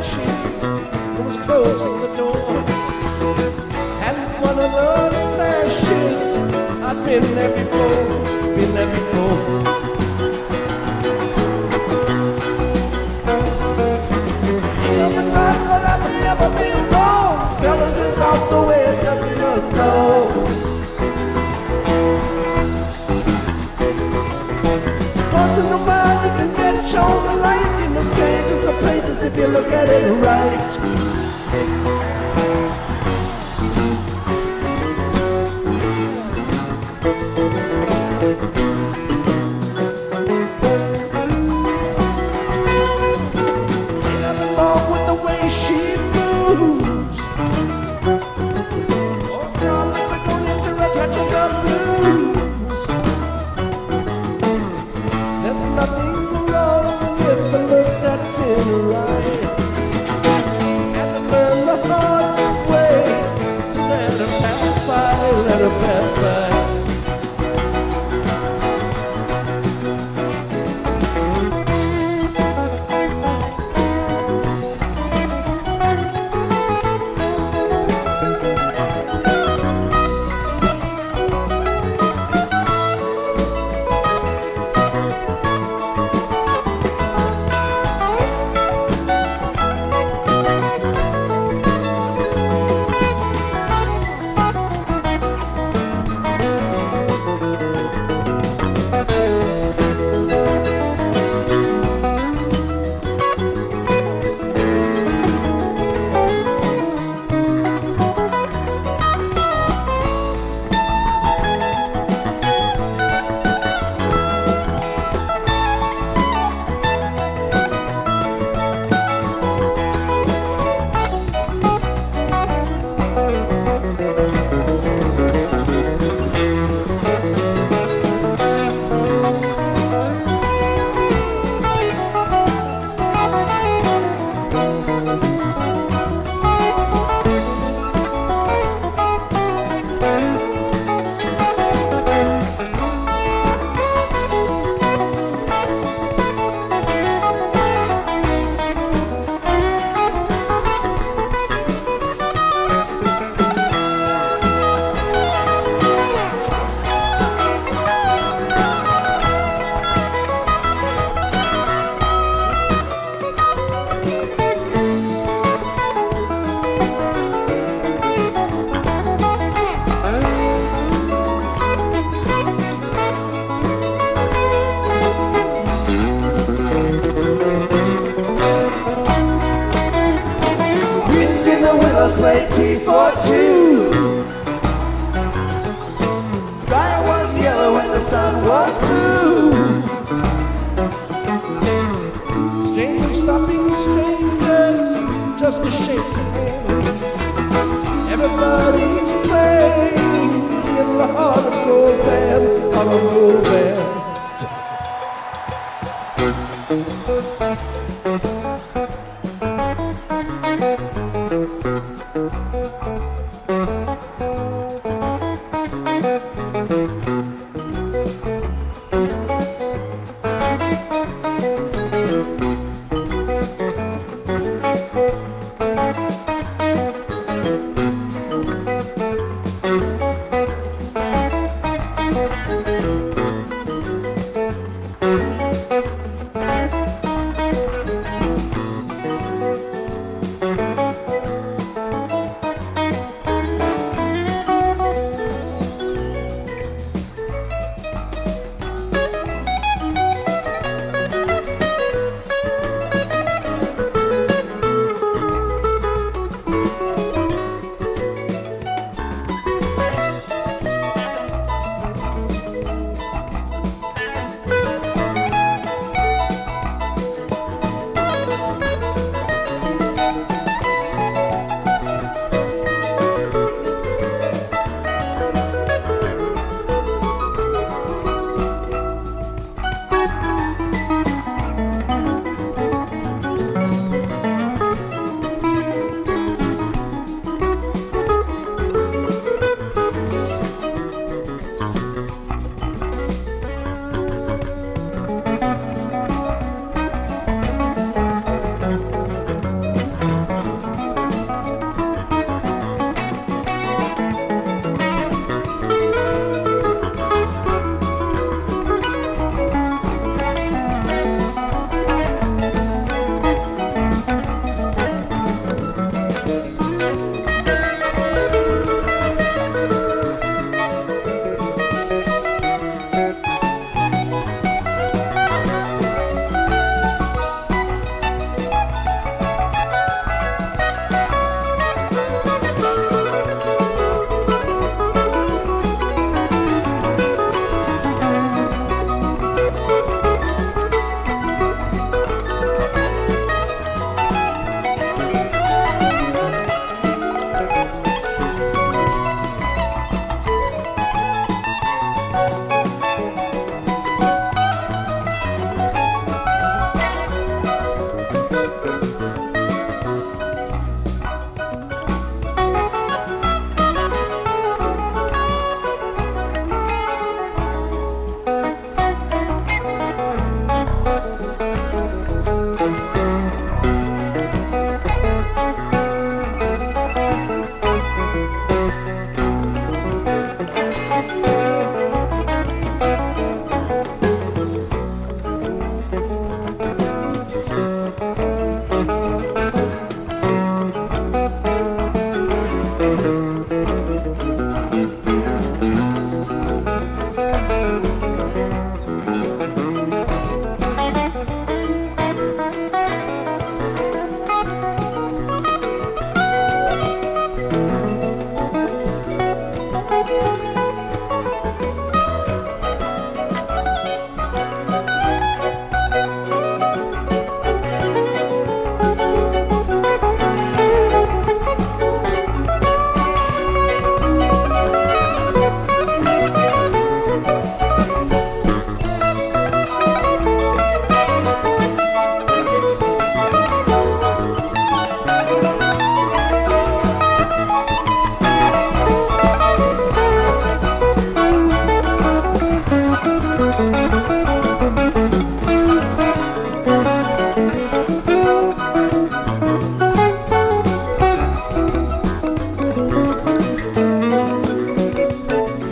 sheets, was closing the door. And one of those flashes, I've been there before, been there before. Never tried, but I've never been wrong. Selling this off the way, just know. Once in a while you can get shown the light in the strangest of places if you look at it right. Ain't nothing wrong with the way she moves. Oh, Charlotte, we're going to a touch of the blues. There's nothing wrong with the look that's in her eye. And to learn the hard way to let her pass by, let her pass by. Play T for two. Sky was yellow and the sun was blue. Strangers stopping strangers just to shake the hand. Everybody's playing in the heart of Gold Band, of a Gold Band.